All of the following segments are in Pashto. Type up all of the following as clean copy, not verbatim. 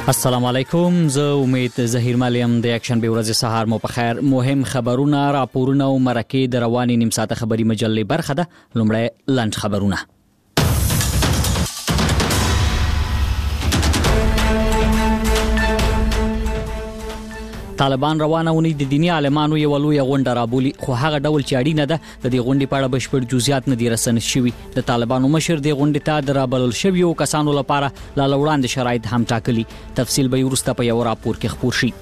السلام علیکم، زه امید ظهیر ملیم د اکشن به ورځ سهار مو په خیر. مهم خبرونه، راپورونه او مرکې د رواني نیم ساعته خبري مجلې برخه ده. لومړی لنډ خبرونه. طالبان روانه ونی د دینی عالمانو یو لوی غونډه رابولي، خو هغه ډول چې اړینه ده د دې غونډې په اړه بشپړ جزئیات نه دي رسنه شوي. د طالبانو مشر د غونډې ته د رابلل شویو کسانو لپاره لا وړاندې شرایط هم ټاکلي. تفصیل به وروسته په یو راپور کې خپور شي.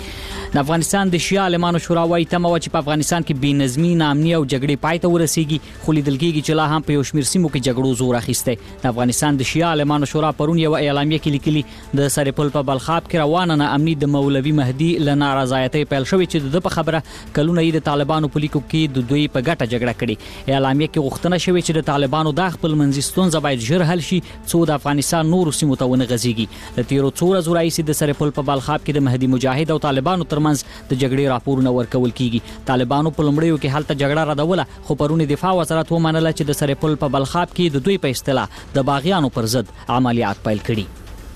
د افغانستان د شیعه عالمانو شورا وايي تمه و چې په افغانستان کې بې نظمي، ناامني او جګړې پای ته ورسیږي، خو لیدل کېږي چې لا هم په یو شمېر سیمو کې جګړو زور اخیستی. د افغانستان د شیعه عالمانو شورا پرون یو اعلامیه کې لیکلي د سرپل په بلخاب کې روانه ناامني د مولوي مهدي له نارضایتۍ پیل شوې چې د په خبره کلونه یې د طالبانو په لیکو کې د دوی په ګټه جګړه کړې. اعلامیه کې غوښتنه شوې چې د طالبانو د خپل منځي ستونزه باید ژر حل شي څو د افغانستان نورو سیمو ته ونه غځيږي. د تیرو څو ورځو راهیسې د سرپل په بلخاب کې د مهدي مجاهد او طالبانو ترمنځ د جګړې راپورونه ورکول کیږي. طالبانو په لومړیو کې هلته جګړه ردوله، خو پرون دفاع وزارت ومنله چې د سرپل په بلخاب کې د دوی په اصطلاح د باغیانو پر ضد عملیات پیل کړي.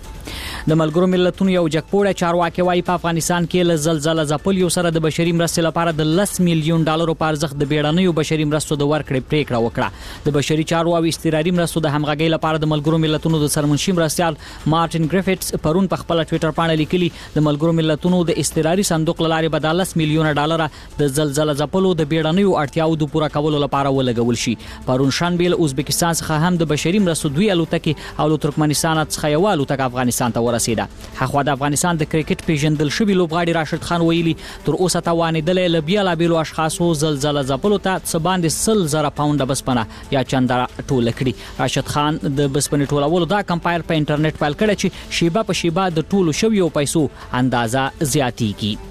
د ملګرو ملتونو یو جګپوړی چارواکي وايي په افغانستان کې له زلزلې ځپلیو سره د بشري مرستې لپاره د 10 میلیون ډالرو په ارزښت د بیړنیو بشري مرستو د ورکړې پریکړه وکړه. د بشري چارو او استراري مرستو د همغږۍ لپاره د ملګرو ملتونو د سرمنشي مرستیال مارټین ګریفټس پرون په خپل ټوئیټر باندې لیکلي د ملګرو ملتونو د استراري صندوق لارې به 10 میلیون ډالر د زلزلې ځپلو د بیړنیو اړتیاوو د پوره کولو لپاره ولګول شي. پرون شنبه له ازبکستان څخه هم د بشري مرستو دوی الوتکې او له ترکمنستان څخه یو الوتکه افغانستان ته ورسیده. هغه د افغانستان د کرکټ پیژندل شوی لوبغاړي راشد خان ویلي تر اوسه توانیدل له بیلابیلو اشخاصو زلزلې ځپلو ته څه باندې 100,000 پاونډه بسپنه یا چنده ټوله کړي. راشد خان د بسپنې ټولولو دا کمپاین په انټرنیټ پیل کړی چې شیبه په شیبه د ټولو شویو پیسو اندازه زیاتیږي.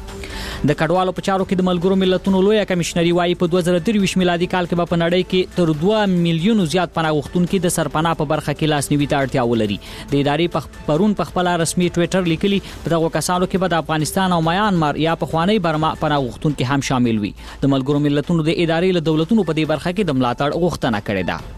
د کډوالو په چارو کې د ملګرو ملتونو لوی کمشنري وايي په 2023 میلادي کال کې په نړۍ کې تر 2 میلیون زیات پناه غوښتونکو د سرپناه په برخه کې لاسنیوي ته اړتیا ولري. د ادارې پرون په خپل رسمي ټوئیټر لیکلي په دغه کسانو کې به د افغانستان او میانمار یا په خوانی برما پناه غوښتونکو هم شامل وي. د ملګرو ملتونو د ادارې له دولتونو په دې برخه کې د ملاتړ غوښتنه کړې ده.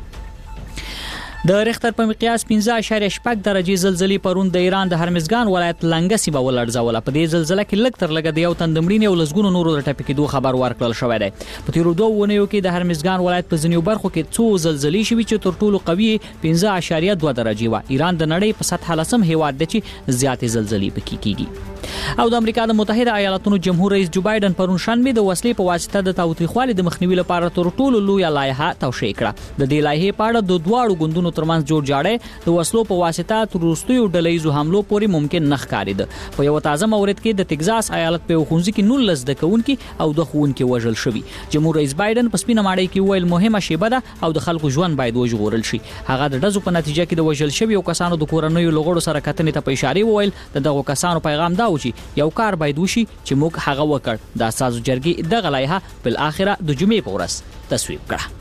د ریختر په مقیاس 15.8 درجه زلزلې پرون د ایران د هرمزګان ولایت لنګه سیمه ولړزوله. په دې زلزلې کې لږ تر لږه د یو تن د مړینې او لسګونو نورو د ټپي کېدو خبر ورکړل شوی دی. په تیرو 2 ونیو کې د هرمزګان ولایت په ځینو برخو کې څو زلزلې شوي چې تر ټولو قوي 15.2 درجه و. ایران د نړۍ په سطح لسم هیواد دی چې زیاتې زلزلې پکې کیږي. او د امریکا د متحده ایالاتونو جمهور رئیس جو بایدن پرون شنبه د وسلې په واسطه د تاوتریخوالي د مخنیوي لپاره تر ټولو لوی لایحه توشیح کړه. د دې لایحې په اړه د دواړو ګوندونو ترمنځ جوړ جاړی د وسلو په واسطه تر وروستیو ډلهیزو حملو پورې ممکن نه ښکارېده. په یو تازه مورد کې د ټکزاس ایالت په خونځي کې 19 زده کوونکي او د ښوونکي وژل شوي. جمهور رئیس بایدن په سپینه ماڼۍ کې ویل مهمه شیبه ده او د خلکو ژوند باید وژغورل شي. هغه د ډزو په نتیجه کې د وژل شویو کسانو د کورنیو لغړو سره کتنې ته په اشاره وویل دغه کسانو پیغام دا و چې یو کار باید وشي چې موږ هغه وکړ. د اساسو جرګې دغه لایحه بل اخره د جمعې په ورځ تصویب کړه.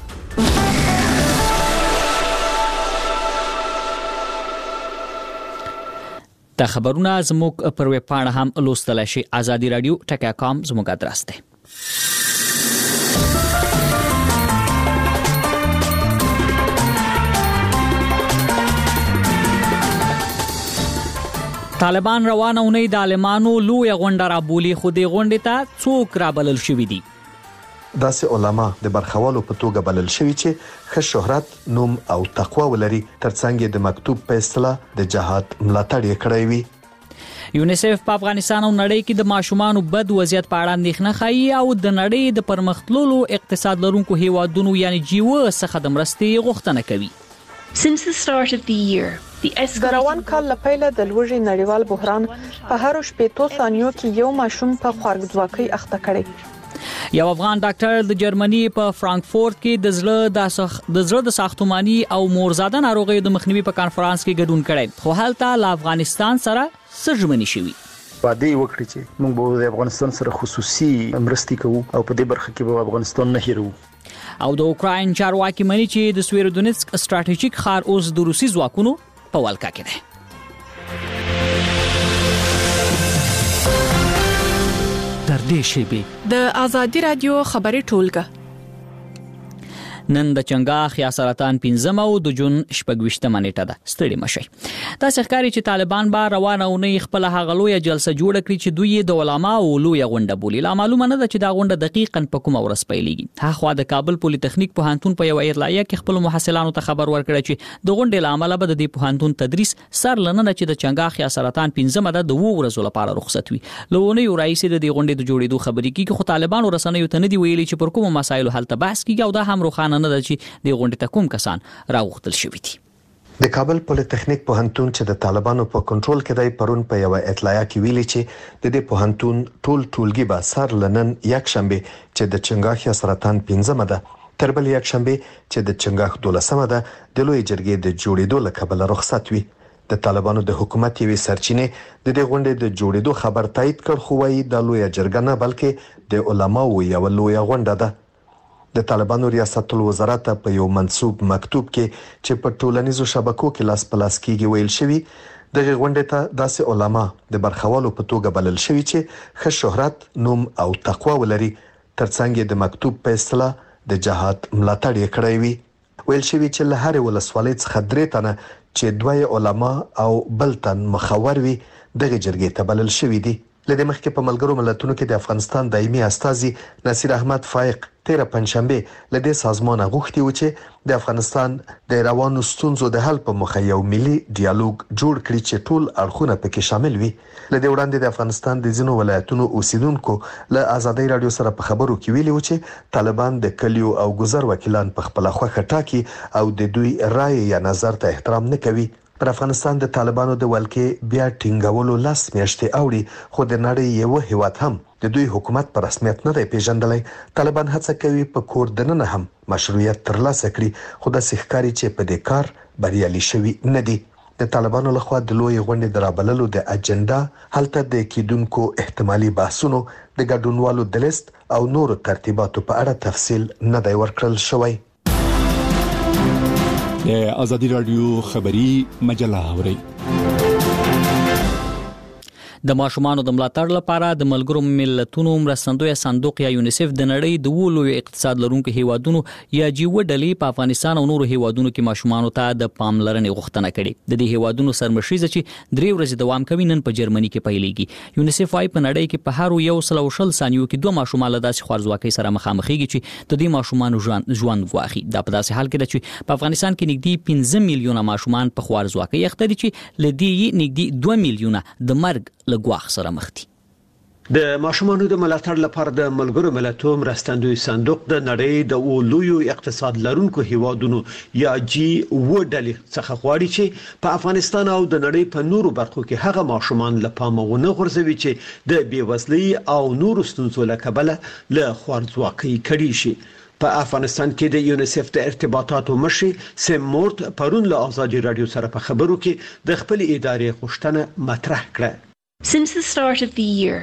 دا خبرونه زموږ پر ویب پاڼه هم لوستلای شئ. ازادي رادیو ټکی.com زموږ ادرس دی. طالبان روانه اونۍ د عالمانو لوی غونډه رابولي، خو د غونډې ته څوک رابلل شوي دي؟ داسې علما د برخوالو په توګه بلل شوي چې ښه شهرت، نوم او تقوا ولري، ترڅنګ د مکتوب په اصطلاح د جهاد ملاتړ یې کړی وي. یونیسف په افغانستان او نړۍ کې د ماشومانو بد وضعیت په اړه اندېښنه ښیي او د نړۍ د پرمختللو اقتصاد لرونکو هیوادونو یعنی جیو څخه د مرستې غوښتنه کوي. Since the start of the year, د روان کال له پیله د لوږې نړیوال بحران په هر 15 ثانیو کې یو ماشوم په خوارځواکۍ اخته کړي. یو افغان ډاکټر د جرمني په فرانکفورت کې د زړه د ساختماني او مورزاده ناروغیو د مخنیوي په کانفرنس کې ګډون کړي، خو هلته له افغانستان سره سرژمنې شوي. وعده وکړي چې موږ به د افغانستان سره خصوصي مرستې کوو او په دې برخه کې به افغانستان نه هیرو. او د اوکراین چارواکي مني چې د سویرودونیتسک ستراتیژیک ښار اوس د روسي ځواکونو په ولکه کې دی. در دې شیبې د ازادي رادیو خبري ټولګه. نن د چنګاخ یا سرطان 15 او د جون 28 نیټه ده. ستړي مشي. تاسو ښکاری چې طالبان با روانه ونه خپل هغه لوی جلسه جوړ کړي چې دوی د علما او لوی غونډه بولی. لا معلومه نه ده چې دا غونډه دقیقاً په کومه ورځ پیلېږي. هغه د کابل پولی تخنیک پوهنتون په یو اطلاعیه کې خپل محصلانو ته خبر ورکړی چې د غونډې لامل به د پوهنتون تدریس سر لننه چې د چنګاخ یا سرطان 15 مده د 2 ورځې لپاره رخصت وي. لونه یو رئیس د دې غونډې د جوړېدو خبرې کوي خو طالبان ورسنیو ته نه دی ویلي چې پر کومه مسایلو حل ته بحث کیږي او دا هم روښانه نه ده چې د غونډې ته کوم کسان راغوښتل شوي دي. د کابل پولی تخنیک پوهنتون چې د طالبانو په کنټرول کې دی پرون په یو اطلاعیه کې ویلي چې د دې پوهنتون ټولګي به سر لنن یک شنبه چې د چنګاخ یا سرطان 15 مده تر بل یک شنبه چې د چنګاخ 12 مده د لوی جرګې د جوړېدو لکبل رخصت وي. د طالبانو د حکومت یوې سرچینې د دې غونډې د جوړېدو خبر تایید کړ خو وايي د لوی جرګه نه بلکې د علماو یو لوی غونډه ده. د طالبانو ریاست الوزرات په یو منسوب مکتوب کې چې په ټولنیزو شبکو کې لاس پلاس کېږي ویل شوی د غونډې ته داسې علما د برخوالو په توګه بلل شوی چې ښه شهرت نوم او تقوا ولري ترڅنګ د مکتوب په اصطلاح د جهاد ملاتړ یې کړی وي. ویل شوی چې له هر ولسوالۍ څخه 3 تنه چې دوی علما او بلتن مخور وي دغه جرګې ته بلل شوی دي. لدې مخکې په ملګرو ملتونو کې د افغانستان دایمي استازي نصیر احمد فائق 13 پنځشنبه لدې سازمان غوښتي و چې د افغانستان د روانو ستونزو د حل په مخه یو ملي ډیالوګ جوړ کړي چې ټول اړخونه پکې شامل وي. لدې وړاندې د افغانستان د ځینو ولایتونو اوسیدونکو له آزادۍ رادیو سره په خبرو کې ویلي و چې طالبان د کلیو او گذر وکیلان په خپل خوخه ټاکي او د دوی رائے یا نظر ته احترام نه کوي. پر افغانستان د طالبانو د ولکې بیا ټینګولو لاس میاشتې اوړي خو د نړۍ یو هیواد هم د دوی حکومت پر رسمیت نه دی پیژندلی. طالبان هڅه کوي په کور دننه هم مشروعیت ترلاسه کړي خو د ښکاری چې په دې کار بریالي شوي نه دي. د طالبانو لخوا د لوی غونډې درابللو د اجنډا هلته د کیدونکو احتمالي بحثونو د ګډونوالو د لیست او نورو ترتیباتو په اړه تفصیل نه دی ورکړل شوی. د آزادی رادیو خبری مجله اوري. د ماشومانو د ملاتړ لپاره د ملګرو ملتونو مرستندوی صندوق یا یونیسف د نړۍ د ولوي اقتصاد لرونکو هیوادونو یا جیو ډلې په افغانستان او نورو هیوادونو کې ماشومانو ته د پاملرنې غوښتنه کړې. د دې هیوادونو سرمشریزه چې 3 ورځې دوام کوي نن په جرمني کې پیلېږي. یونیسف وايي په نړۍ کې په هر 120 ثانیو کې 2 ماشومان له داسې خوارځواکۍ سره مخامخېږي چې د دې ماشومانو ژوند واخی. دا په داسې حال کې ده چې په افغانستان کې نږدې 15 میلیونه ماشومان په خوارځواکۍ اخته دي چې لدې نږدې 2 میلیونه د مرګ لګواخ سره مخ دي. د ماشومانو د ملاتړ لپاره د ملګرو ملتونو مرستندوی صندوق د نړۍ د اولویو اقتصاد لرونکو هیوادونو یا جی و ډلې څخه غواړي چې په افغانستان او د نړۍ په نورو برخو کې هغه ماشومان له پامه ونه غورځوي چې د بیوزلۍ او نورو ستونزو له کبله له خوارځواکۍ کړي شي. په افغانستان کې د یونیسف د ارتباطاتو مشر سیم مورت پرون له آزادی رادیو سره په خبرو کې د خپل ادارې غوښتنه مطرح کړه. Since the start of the year,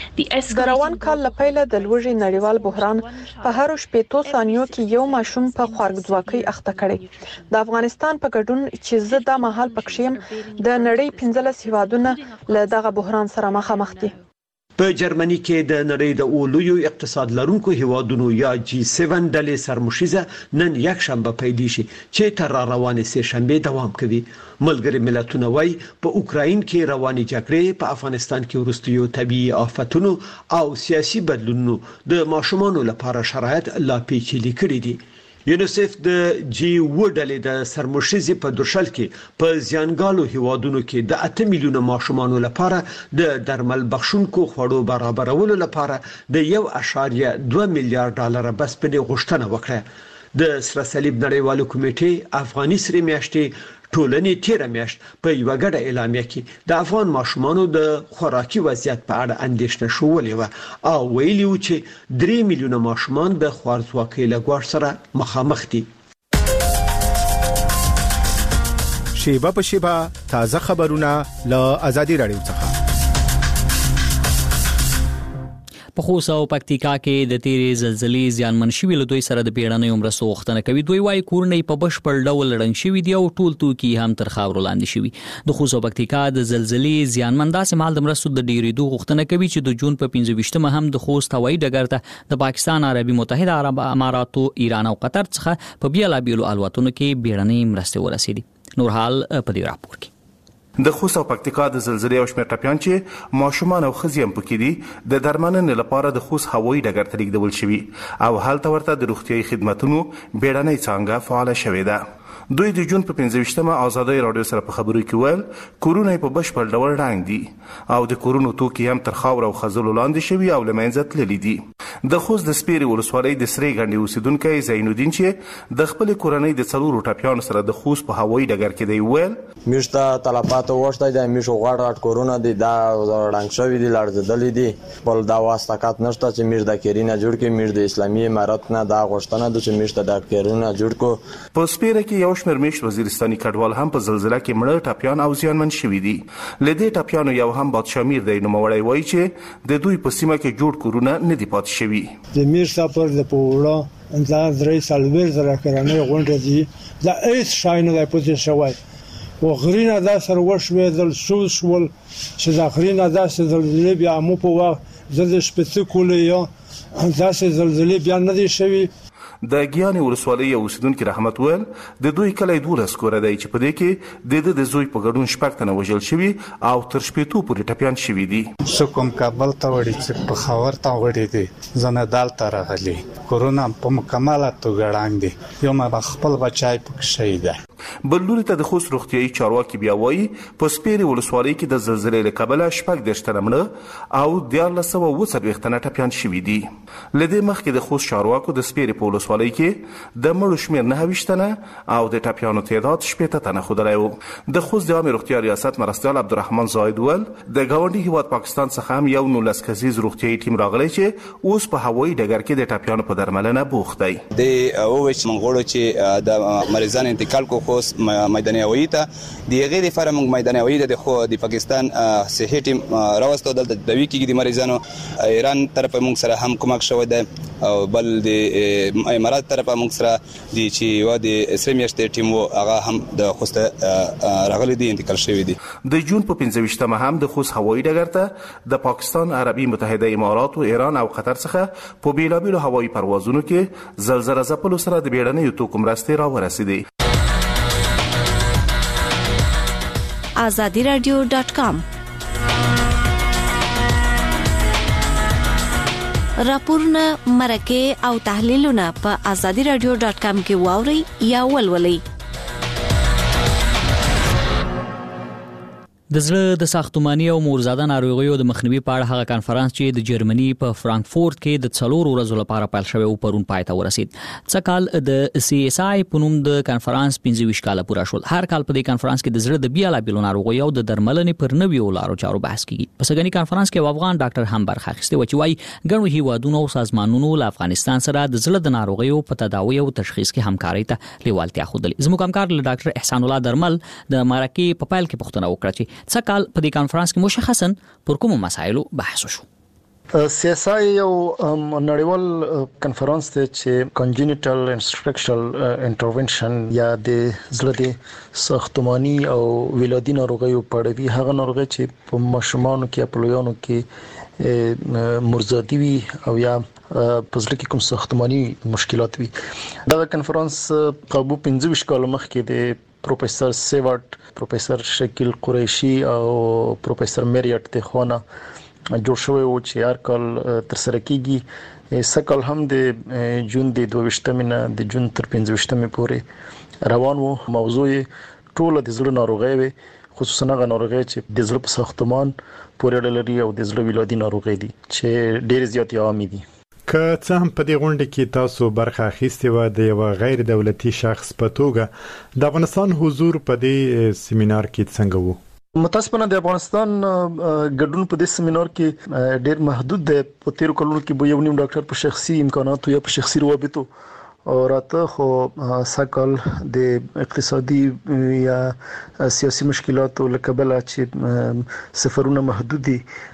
د روان کال له پیله د لوږې نړیوال بحران په هر 15 ثانیو کې یو ماشوم په خوارځواکۍ اخته کړي. د افغانستان په ګډون چې زه د مهال پکښیم د نړۍ 15 هیوادونه له دغه بحران سره مخامخ دي. په جرمني کې د نړۍ د اولویو اقتصاد لرونکو هیوادونو یا جی 7 ډلې سرمشریزه نن یک شنبه پیل شي چې تر روانې سه شنبه دوام کوي. ملګری ملتونه وايي په اوکراین کې رواني جګړې په افغانستان کې وروستیو طبيعي آفتونو او سیاسي بدلونونو د ماشومانو لپاره شرایط لا پیچلي کړي دي. یونیسف د جی و ډلې د سرمشریزې په درشل کې په زیانګالو هیوادونو کې د 8 میلیونه ماشومانو لپاره د درمل بخښونکو خوړو برابرولو لپاره د 1.2 میلیارډ ډالر بسپنې غوښتنه وکړه. د سره صلیب نړیوالو کمیټې افغاني سره میاشتې ټولنې تیر میاشت په یو غړ اعلامیه کې د افغان ماشومانو د خوراکي وضعیت په اړه اندېښنه شولې و او ویلي و چې 3 میلیونه ماشومان د خوارځواکۍ له ګواښ سره مخامخ دي. شیبه په شیبه تازه خبرونه له آزادی رادیو څخه. په خوست او پکتیکا کې د تیرې زلزلې زیانمن شوي له دوی سره د بیړنیو مرستو غوښتنه کوي. دوی وايي کورونه په بشپړ ډول ړنګ شوي دي او ټول توکي هم تر خاورو لاندې شوي. د خوست او پکتیکا د زلزلې زیانمن داسې مهال د مرستو د ډیرېدو غوښتنه کوي چې د جون په 25مه هم د خوست هوایي ډګر ته د پاکستان، عربي متحده عرب اماراتو، ایران او قطر څخه په بیلابیلو الوتنو کې بیړنۍ مرستې ورسېدي. نور حال په دې راپور کې. د خوست او پکتیکا د زلزلې او شمېر ټپیان چې ماشومان او ښځې هم پکې دي د درملنې لپاره د خوست هوایي ډګر ته لیږدول شوي او هلته ورته د روغتیايي خدمتونو بیړنۍ څانګه فعاله شوې ده. دوی د جون په 25مه آزادۍ راډیو سره په خبرو کې ویل کورونه په بشپړ ډول ړنګ دي او د کورونو توکي هم تر خاور او خزلو لاندې شوي او له منځه تللي دي. د خوست د سپیرې ولسوالۍ د سرې غنډې اوسیدونکی زینالدین چې د خپل کورنۍ د 4 ټپیانو سره د خوست په هوایي ډګر کې دی ویل میشته تلفات وشته د میشو غاړه کورونه دي دا رنګ شوی دي لړزدلې دي بل دا واستکات نشته چې میش د کیرینه جوړ کې میش د اسلامي امارت نه دا غوښتنه د چې میشته د کیرینه جوړ کو. په سپیره کې یو شمېر میش وزیرستاني کډوال هم په زلزلہ کې مړه ټپیان او زیانمن شوي دي. لدې ټپیانو یو هم بادشامیر دی نوموړی وایي چې د دوی په سیمه کې جوړ کورونه نه دي پاتې شوي. د میر سفر د پوره انځار درې سالویر زره کرانې غونډه دي دا هیڅ شای نه پاتې شوی و غرینه دا سره وشوي دل شول چې دا غرینه دا زلزلې بیا مو په وخت زده شپته کولې یا دا زلزلې بیا نه دي شوی. د ګیانې ولسوالۍ اوسیدونکي رحمت ویل د دوی کلی 12 کوره دی چې په دې کې د زوی په ګډون 6 تنه وژل شوي او تر 15 پورې ټپیان شوي دي. کوم کابل ته وړي چې په خاور ته وړي دي زنه دالته راغلي کورونا په مکمله توګه ړنګ دي یو ما خپل بچای پکې شهید دی. بل لوري ته د خوست روغتیايي چارواکي بیا وایي په سپیرې ولسوالۍ کې د زلزلې له کبله 14 تنه مړه او 1440 تنه ټپیان شوي دي. له دې مخکې د خوست چارواکو د سپیرې په ولسوالۍ کې د مړو شمېر 29 تنه او د ټپیانو تعداد 18 تنه ښودلی و. د خوست د عامې روغتیا ریاست مرستیال عبدالرحمن زاید ویل د ګاونډي هیواد پاکستان څخه هم یو 19 کسیز روغتیايي ټیم راغلی چې اوس په هوایي ډګر کې د ټپیانو په درملنه بوخت دی. د اوویچ منغوړو چې د مریضان انتقال کو خوست میداني هوایي ته د غیر فرم میداني هوایي د پاکستان صحي ټیم راوستو د دوی کې د مریضانو ایران طرف موږ سره هم کومک شوی دی او بل د امارات طرف موږ سره د چې و د سریمیشت ټیم هغه هم د خوست راغلي دي انتقال شوی دي. د جون په 25مه هم د خوست هوایي ډګر ته د پاکستان، عربي متحده امارات، ایران او قطر څخه په بیلابیلو هوایي پروازونو کې زلزلہ ځپلو سره د بیړنیو توکو مرستې راورسېدې. azadiradio.com راپورونه مرکه او تحلیلونه په azadiradio.com کې واوري یا ولولئ. د زړه د ساختماني او مورزاده ناروغیو د مخنیوي په اړه هغه کانفرنس چې د جرمني په فرانکفورت کې د 4 ورځو لپاره پیل شوی او پرون پای ته ورسید. څه کال د CSI په نوم د کانفرنس 25 کال پوره شول. هر کال په دې کانفرنس کې د زړه د بیلابیلو ناروغیو د درملنې پر نویو لارو چارو بحث کیږي. په سګنی کانفرنس کې افغان ډاکټر هم برخه اخیسته و چې وايي ګڼو هیوادونو او سازمانونو له افغانستان سره د زړه د ناروغیو په تداوی او تشخیص کې همکاري ته لیوالتیا ښودلې. زموږ همکار له ډاکټر احسان الله درمل د مرکه په پیل کې پوښتنه وکړه چې څه کال په دې کانفرنس کې مشخصاً پر کومو مسایلو بحث وشو. CSI یو نړیوال کانفرنس دی چې کنجنیټل انسټرکچرل انټرونشن یا د زړه د ساختماني او ولادي ناروغیو په اړه وی هغه ناروغي چې په ماشومانو کې په لویانو کې مرزادي وي او یا په ځل کې کوم ساختماني مشکلات وي. دا کنفرانس قبو 15 کال مخکې د پروفیسور سیوارد، پروفیسور شکیل قریشی او پروفیسور میریټ د خوانه جوړ شوی و چې هر کال تر سره کیږي. سکل هم د جون د 22 نه د جون تر 15 پورې روان وو. موضوع ټول د زړه ناروغي وي، خصوصا هغه ناروغي چې د زړه په ساختمان پورې اړه لري او د زړه ولادي ناروغي دي چې ډېر زیات عام دي. که څه هم په دې غونډه کې تاسو برخه اخیستې و د یو غیر دولتي شخص په توګه د افغانستان حضور په دې سیمینار کې څنګه وو؟ متاسفانه د افغانستان ګډون په دې سیمینار کې ډېر محدود دی. په 13 کلونو کې به یو نیم ډاکټر په شخصي امکاناتو یا په شخصي روابطو او راته خو سکل د اقتصادي یا سیاسي مشکلاتو لکه بل چې سفرونه محدود دي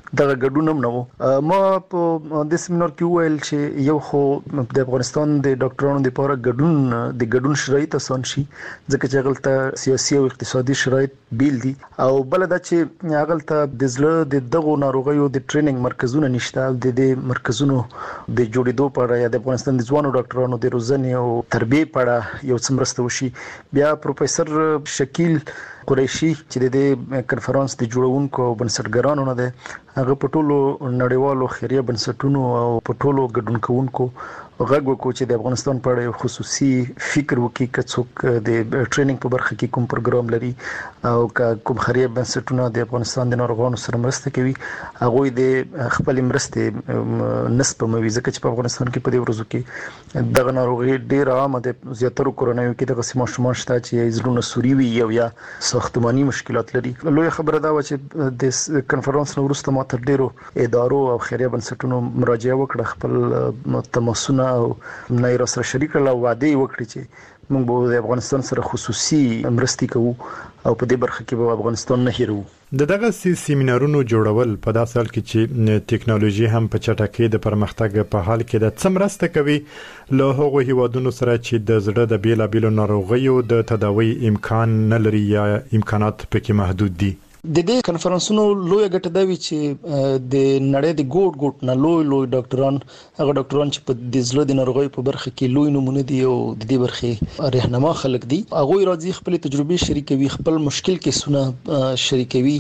دغه ګډون هم نه وو. ما په د سیمینار کې ویل چې یو خو د افغانستان د ډاکټرانو لپاره ګډون شرایط آسان شي ځکه چې هغه سیاسي او اقتصادي شرایط بیل دي او بل دا چې هغه ته د زړه د دغه ناروغیو د ټریننګ مرکزونه نشته. د دې مرکزونو د جوړېدو په اړه یا د افغانستان د ځوانو ډاکټرانو د روزنې او تربیې په اړه یو څه مرسته وشي. بیا پروفیسور شکیل قریشي چې د کنفرانس د جوړونکو او بنسټګرانو نه ده، هغه په ټولو نړیوالو خیریه بنسټونو او په ټولو ګډون کوونکو غږ وکړو چې د افغانستان په اړه خصوصي فکر وکړي که څوک د ټریننګ په برخه کې کوم پروګرام لري او کوم خیریه بنسټونه د افغانستان د ناروغانو سره مرسته کوي هغه د خپل مرسته نسبه موي ځکه چې په افغانستان کې په دې ورځو کې دغه ناروغي ډیر عامه ده. زیاتره کورونایو کې دغه سیمه شمار شته چې زړونه سوري وي یا ساختماني مشکلات لري. لوی خبره دا و چې د کنفرانس نو وروسته ما تر ډیرو ادارو او خیریه بنسټونو مراجعه وکړه، خپل تماسونه او نه را سره شریک له وعده وکړي چې موږ به د افغانستان سره خصوصي مرستې کوو او په دې برخه کې به افغانستان نه هیرو. دغه سیمینارونو جوړول په داسې حال کې چې ټیکنالوژي هم په چټکۍ د پرمختګ په حال کې د څمرسته کوي له هغو هیوادونو سره چې د زړه د بیلابیلو ناروغیو د تداوی امکان نه لري یا امکانات پکې محدود دي. د دې کنفرانسونو لوی ګټه دا وی چې د نړۍ د ګوټ نه لوی ډاکټران هغه ډاکټران چې په د زړه د ناروغیو په برخه کې لوی نمونه دي او د دې برخه راهنما خلک دي، هغه راځي خپل تجربې شریکوي، خپل مشکل کیسونه شریکوي،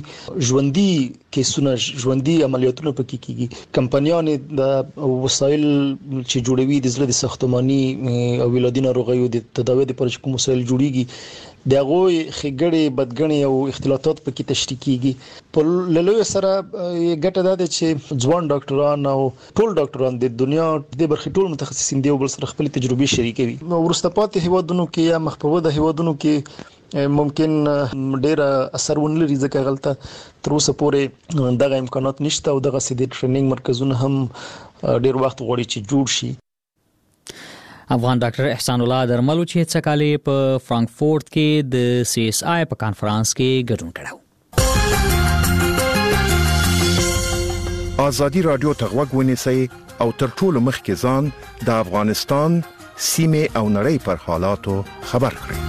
ژوندۍ عملیاتونه پکې کیږي. کمپنیان د وسایل چې جوړوي د زړه د ساختماني او ولادي ناروغیو د تداوی لپاره کوم وسایل جوړیږي دغه خګړې بدګنې او اختلاطات پکې تشریح کیږي. په لوی سره ګټه ده چې ځوان ډاکټران او ټول ډاکټران د دنیا د برخې ټول متخصصین دی او بل سره خپل تجربې شریکوي. ورسته پاتې هیوادونو کې یا مخپوده هیوادونو کې ممکن ډیر اثر ونلري ځکه غلطه تر اوسه پورې دغه امکانات نشته او دغه سیده ټریننګ مرکزونه هم ډیر وخت غواړي چې جوړ شي. افغان ډاکټر احسان الله درملو چې څه کالې په فرانکفورت کې د CSI په کانفرنس کې ګډون کړو. ازادي رادیو ته غوږ ونیسئ او تر ټولو مخکې ځان د افغانستان سیمه او نړۍ پر حالاتو خبر کړئ.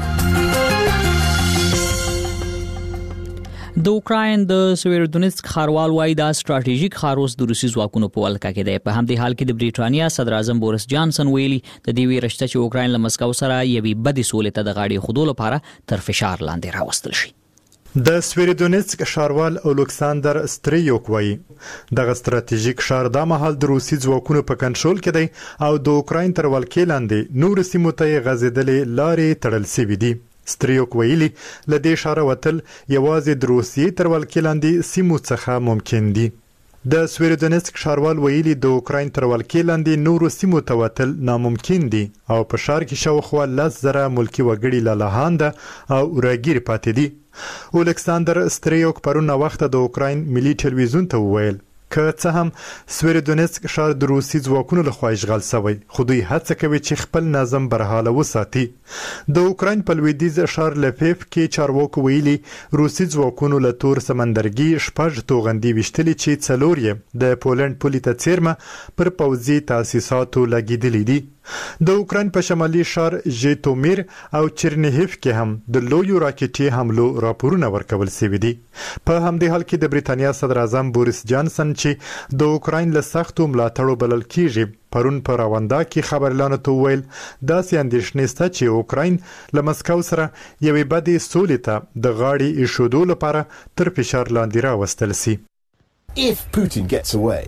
د اوکراین د سویرودونیتسک ښاروال وایي دا ستراتیژیک ښار اوس د روسي ځواکونو په ولکه کې دی. په همدې حال کې د بریټانیا صدر اعظم بوریس جانسن ویلي د دې ویرشته چې اوکراین له مسکو سره یوې بدې سولې ته د غاړې خودلو لپاره تر فشار لاندې راوستل شي. د سویرودونیتسک ښاروال اولکساندر ستریوک وایي دغه ستراتیژیک ښار د مهال د روسي ځواکونو په کنټرول کې دی او د اوکراین تر ولکې لاندې نور سیمو ته غځېدلې لارې تړل شوې دي. ستریوک ویلي لدې ښار وتل یوازې د روسیې تر ولکې لاندې سیمو څخه ممکن دي. د سویرودونیتسک ښاروال ویلي د اوکراین تر ولکې لاندې نورو سیمو ته وتل ناممکن دي او په ښار کې شاوخوا 10,000 ملکي وګړي لاهانده او راګیر پاتې دي. اولکساندر ستریوک پرون وخت د اوکراین ملي ټلویزیون ته وویل که څه هم سویرودونیتسک ښار د روسي ځواکونو لخوا اشغال شوی خو دوی هڅه کوي چې خپل نظم برحاله وساتي. د اوکراین په لویدیځ ښار لفیف کې چارواکو ویلي روسي ځواکونو له تور سمندرګي 6 توغندي وشتلې چې 4 یې د پولند پولې ته څیرمه پر پوځي تاسیساتو لګیدلې دي. د اوکراین په شمالي ښار ژیتومیر او چرنیهیف کې هم د لویو راکټي حملو راپورونه ورکول شوي دي. په همدې حال کې د بریټانیا صدر اعظم بوریس جانسن چې د اوکراین له سختو ملاتړو بلل کیږي پرون په راوندا کې خبرلانو ته ویل داسې اندېښنې شته چې اوکراین له مسکو سره یوې بدې سولې ته د غاړې ایښودو لپاره تر فشار لاندې راوستل شي. If Putin gets away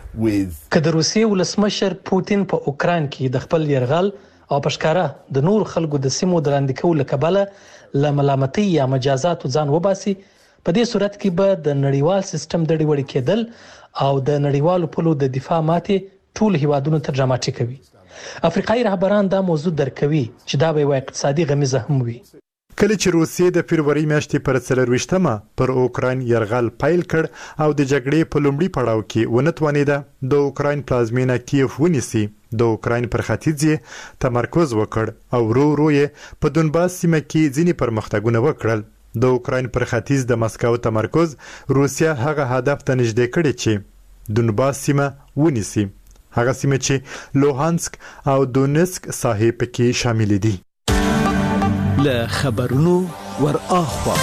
که د روسیې ولسمشر پوتین په اوکراین کې د خپل يرغل او پښکارا د نور خلکو د سیمو درانده کول کبله ل ملامتۍ یا مجازاتو ځان وباسي په دې صورت کې به د نړیوال سیستم د ډیوړ کېدل او د نړیوالو پولو د دفاع ماتې ټول هیوادونو ته ډراماټیک وي. افریقایي رهبران دا موضوع درکوي چې دا به اقتصادي غمیزه هم وي. کله چې روسیې د فبرवरी میاشتې پر 24مه پر اوکراین يرغل پیل کړ او د جګړې په لومړي پړاو کې ونتوانیده د اوکراین پلازمینه کیف ونیسي د اوکراین پر ختیځ تمرکز وکړ او ورو یې په دونباس سیمه کې ځینې پرمختګونه وکړل. د اوکراین پر ختیځ د مسکو تمرکز روسیا هغه هدف ته نږدې کړی چې دونباس سیمه ونیسي، هغه سیمه چې لوهانسک او دونسک ساحې پکې شامل دي. له خبرونو ور اخوا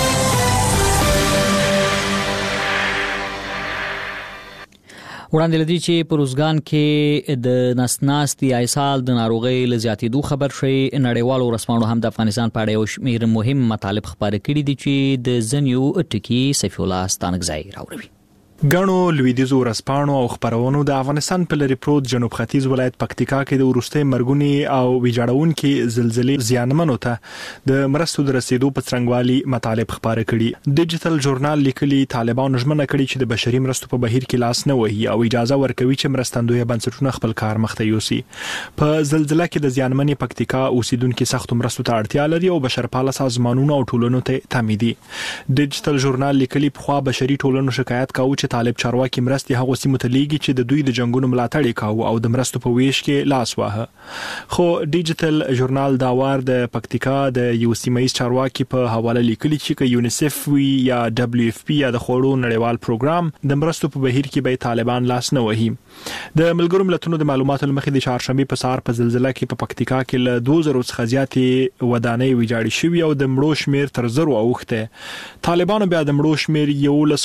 وړاندې لدی چې په روزګان کې د نسناستي اسهال د ناروغۍ له زیاتېدو خبر شوی. نړیوالو رسنیو هم د افغانستان په اړه یو شمېر مهم مطالب خبرې کړي دي چې د زنیو ټکی سیف الله ستانګزای راوړي. غنو لویدیزو ورسپانو او خبرونو د افغانستان په لری پروت جنوب ختیځ ولایت پکتیکا کې د ورسته مرګونی او ویجاړونکو زلزلې زیانمنو ته د مرستو د رسیدو په څنګهوالي مطالب خبره کړي. ډیجیټل ژورنال لیکلي طالبان ژمنه کړي چې د بشري مرستو په بهیر کې لاس نه وهي او اجازه ورکوي چې مرستندوی بنسټونه خپل کار مخته یوسي. په زلزلې کې د زیانمنې پکتیکا اوسیدونکو سخت مرستو ته اړتیا لري او بشرپاله سازمانونو او ټولنو ته تامیني. ډیجیټل ژورنال لیکلي په خوا بشري ټولنو شکایت کاوه چې طالب چارواکي مرستي هغه سیمه ته لیږي چې د دوی د جنگونو ملاتړ کاوه او د مرستو په ویش کې لاس واه. خو ډیجیټل ژورنال دا وار د پکتیکا د یو سیمایي چارواکي په حواله لیکلي چې یونیسف وی یا دبليو اف پی یا د خوړو نړیوال پروګرام د مرستو په بهیر کې به طالبان لاس نه وهي. د ملګرو ملتونو د معلوماتو لمخې د چهارشنبه په سهار په زلزلې کې په پکتیکا کې له 2000 څخه زیاتې ودانۍ ویجاړې شوې او د مړو شمیر تر 1000 اوخته. طالبانو بیا د مړو شمیر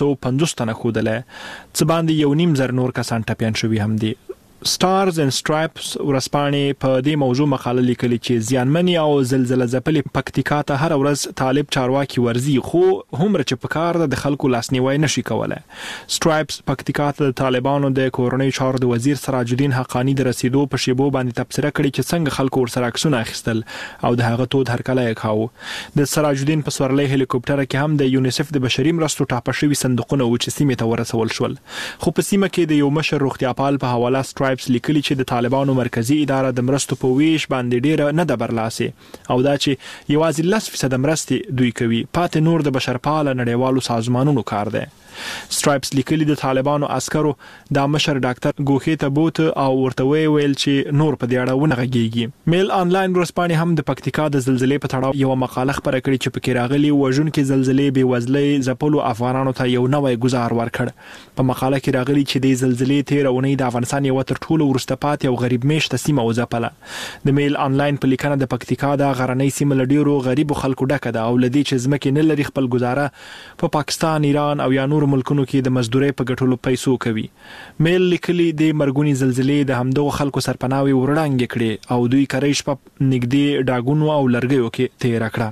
150 تنه خوده څه باندې 1.5 نور کسان ټپيان شوي هم دي. سټارز اینڈ سټرایپس ورسپانې په دې موضوع مقاله لیکلي چې زیانمنی او زلزلہ ځپلې پکتیکا ته هر ورځ طالب چارواکي ورزي خو هم چې په کار د خلکو لاسنیوي نشي کولای. سټرایپس پکتیکا ته طالبانو د کورنۍ چارو د وزیر سراج الدین حقانی د رسیدو په شیبو باندې تبصره کړې چې څنګه خلکو ورسره عکسونه اخیستل او د هغه تود هرکلی کاوه. د سراج الدین په سورلۍ هلیکوپټر کې هم د یونیسف د بشري مرستو ټاپه شوی صندوقونه و چې سیمه ته ورسول شول. خو په سیمه کې د یو مشر روغتیاپال په حواله لیکلي چې د طالبانو مرکزی اداره د مرستو په ویش باندې ډیره نه د برلاسه او دا چې یوازې 10% مرستې دوی کوي، پاتې نور د بشرپاله نړیوالو سازمانونو کار دی. سټرایپس لیکلي د طالبانو عسکرو د مشر ډاکټر ګوخې ته بوت او ورته ویل چې نور په دې اړه ونه غږیږي. میل انلاین ورسپانې هم د پکتیکا د زلزلې په تړاو یو مقاله خبره کړې چې پکې راغلي وژونکو زلزلې بې وزلۍ ځپلو افغانانو ته یو نوې گزار ورکړ. په مقاله کې راغلي چې د زلزلې 13 اونۍ د افغانستان یو تر ټولو ورسته پاتې او غریب میشته سیمه وځپله. د میل انلاین په لیکنه د پکتیکا د غرنۍ سیمه لډیرو غریبو خلکو ډکه ده او لدی چې ځمکې نه لري خپل گزاره په پاکستان، ایران او یا نور ملکونو کې د مزدوري په ګټلو پیسو کوي. میل لیکلي د مرګونی زلزلې د همدغه خلکو سرپناوي ورړانګ کړي او دوی کریش په نګدي ډاګونو او لرګیو کې تیر کړه.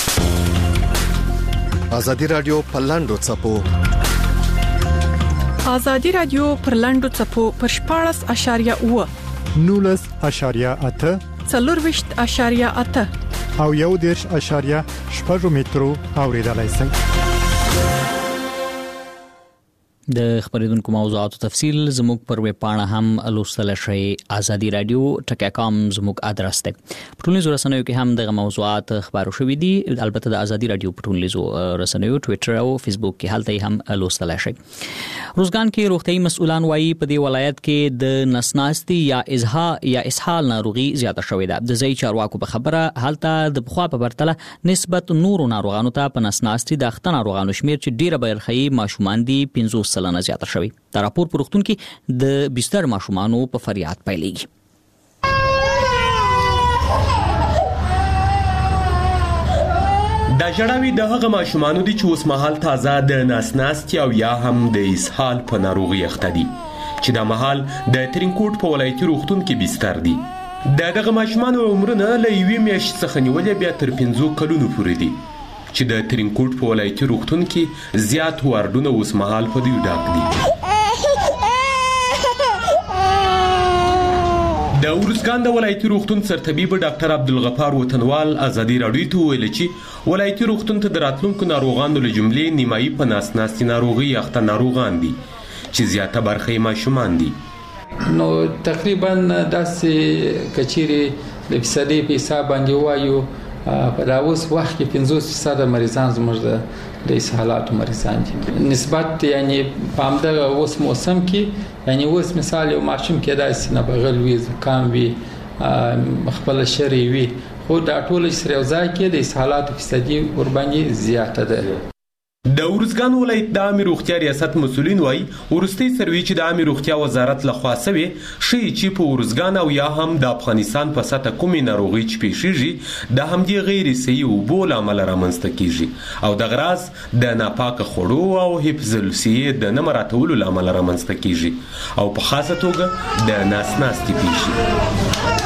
ازادي رادیو په لاندو چپو ازادي رادیو پر لاندو چپو پر 14.8 19.8 24.8 او 1.8 مترو اوریدلای شئ. د خبرېدونکو موضوعاتو تفصیل زموږ پر ویب پاڼه هم لوستل شئ. ازادي رادیو ټکا.com زموږ ادرس دی. په ټولنیزو رسنیو کې هم دغه موضوعات خبرو شوي دي. البته د ازادي رادیو په ټولنیزو رسنیو ټوئیټر او فیسبوک کې هلته هم لوستل شئ. روزګان کې روغتيایي مسؤلان وایي په دې ولایت کې د نسناستي یا اسهال ناروغي زیاته شوې ده. د ځای چارواکو په خبره هلته د بخوا په پرتله نسبت نورو ناروغانو ته په نسناستي د اخته ناروغانو شمیر چې ډیره بلخي ماشومان دي 50 سلنه زیاته شوی. دا راپور په روغتون کې د بستر ماشومانو په فریاد پیلېږي. دا جړاوي د هغه ماشومانو دي چې اوس مهال تازه د ناسناستي او یا هم د اسهال په ناروغي اخته دي چې دا مهال د ترینکوټ په ولایتي روغتون کې بستر دي. دغه ماشومانو عمرونه له 1 میاشت څخه نیولې بیا تر 15 کلونو پورې دي چې د ترینکوټ په ولایتي روغتون کې زیات واردونه اوس مهال په دوی ډک دي. د ورزګان د ولایتي روغتون سرطبیب ډاکټر عبدالغفار وطنوال ازادي راډیو ته ویل چې ولایتي روغتون ته د راتلونکو ناروغانو له جملې نیمایي په ناسناستي ناروغي اخته ناروغان دي چې زیاته برخه یې ماشومان دي. نو تقریبا داسې کچيري د فیصدي په حساب باندې وایو په دا اوس وخت کې 50% مریضان زموږ د اسهالاتو مریضان دي. نسبت یعنی په همدغه اوس موسم کې یعنی اوس مثال یو ماشوم کې داسې نه بغل وي زکام وي خپل شری وي خو دا ټول سره یوځای کې د اسهالاتو فیصدي ورباندې زیاته ده. د ارزګان ولایت د عامه روغتیا ریاست مسؤلین وایي ورستي سروي چې د عامه روغتیا وزارت لخوا سوي شي چې په ارزګان او یا هم د افغانستان په سطح کومې ناروغي چې پیښیږي د همدې غیر صحي اوبو له امله رامنځته کیږي او د غراز د ناپاکه خوړو او حفظ الصحې د نه مراعاتولو له امله رامنځته کیږي او په خاصه توګه د ناسناستي پیښې.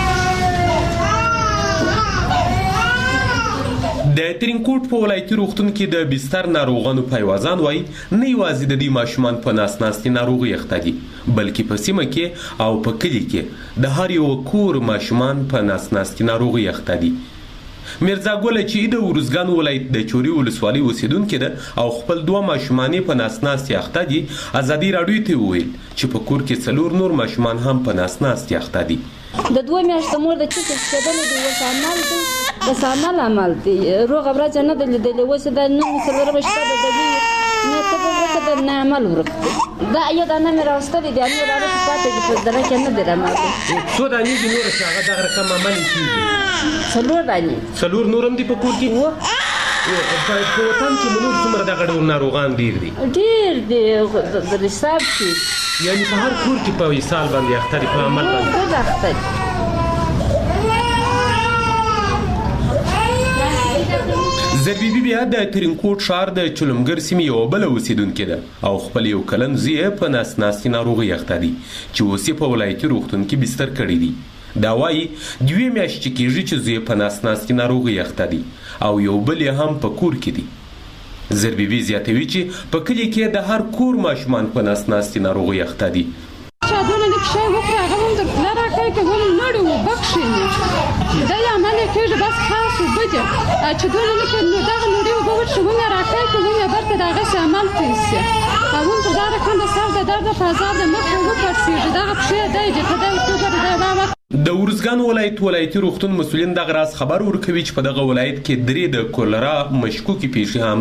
د ترینکوټ په ولایتي روغتون کې د بستر ناروغانو پیوازان وایي نه یوازې د دې ماشومان په ناسناستي ناروغي اخته دي بلکې په سیمه کې او په کلي کې د هر یو کور ماشومان په ناسناستي ناروغي اخته دي. میرزا ګل چې د ورزګان ولایت د چوري ولسوالۍ اوسیدونکو ده او خپل دوه ماشومان په ناسناستي اخته دي ازادي راډیو ته وویل چې په کور کې 4 نور ماشومان هم په ناسناستي اخته دي. د دوه میاشتو مور د چیک کېدل د وسامل عمل دی روغ ابراج نه د لیدل وسه د نو مسلره بشته د دې نه ته په وخت د عمل ورکړه دا یو د نه راوستل دي امیر راځي پاتې په دره کې نه درنه څو د نې نور څنګه دا رقم عمل کیږي څلور نورم دی په کور کې وو په وطن کې منور څومره د غړو ناروغان ډیر دي د حساب کې یعنی په هر کور کې په مثال باندې اختر په عمل باندې زربیبي بیا د ترینکوټ ښار د چلمګر سیمې یو بل اوسیدونکې ده او خپل یو کلن زوی په ناسناستي ناروغي اخته دي چې اوس په ولایتي روغتون کې بستر کړی دي. دا وایي 2 میاشتې کېږي چې زوی په ناسناستي ناروغي اخته دي او یو بل هم په کور کې دي. زربیبي زیاتوي چې په کلي کې د هر کور ماشومان په ناسناستي ناروغي اخته دي. شادونه نکشای وکړه هغه هم در پلار راکړی که هم نړو بخښي دا یې عمل یې کېږي بس خاص وبده چې دونه نه کړي نو دغه نړۍ اوبه ورشي هم یې راکړی که هم یې برته د هغسې عمل کوي سي او هم په دا رقم د سر د درده په عذاب د مخ وپړسېږي دغه پښې دی چې په دغه توګه د وخت د ورزګان ولایتي روغتون مسؤلین دغه راز خبر ورکوي چې په دغه ولایت کې 3 د کولرا مشکوکې پیښې هم